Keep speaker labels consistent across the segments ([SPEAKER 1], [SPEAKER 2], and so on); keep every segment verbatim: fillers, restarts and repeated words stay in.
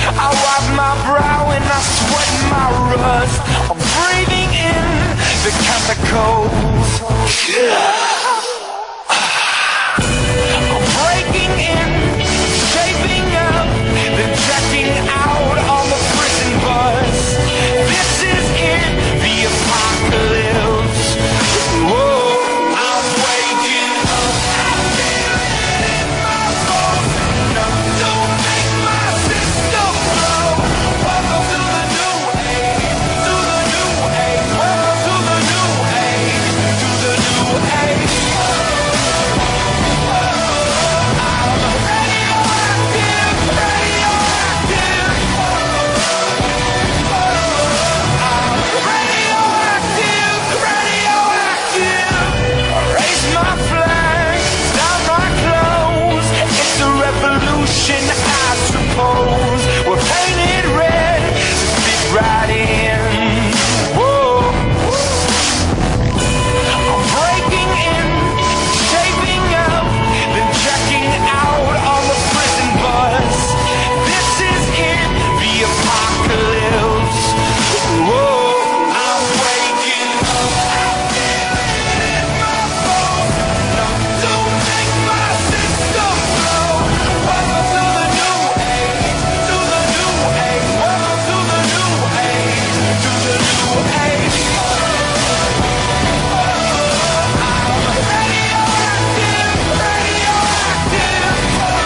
[SPEAKER 1] I wipe my brow and I sweat my rust. I'm breathing in the chemicals. I'm breaking in, shaping up, then checking out on the prison bus. This is it, the apocalypse. Whoa, I'm waking up. I feel it in my bones. Enough to make my system blow. Welcome to the new age, to the new age. Welcome to the new age, to the new age. I suppose we're painted red to fit right in. Whoa. I'm breaking in, shaping up, then checking out on the prison bus. This is it, the apocalypse. Whoa. I'm waking up. I feel it in my bones. Enough to make my system blow. Welcome to the new age, to the new age. Welcome to the new age, to the new age. I'm radioactive, radioactive.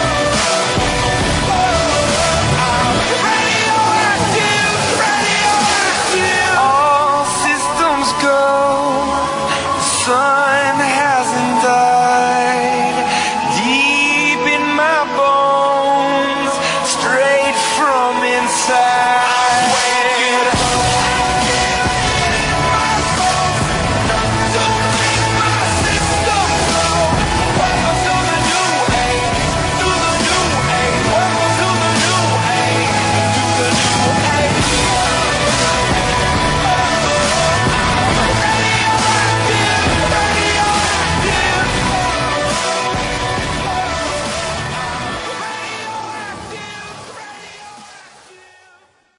[SPEAKER 1] I'm radioactive, radioactive. All systems go. The sun hasn't died. Deep in my bones, straight from inside.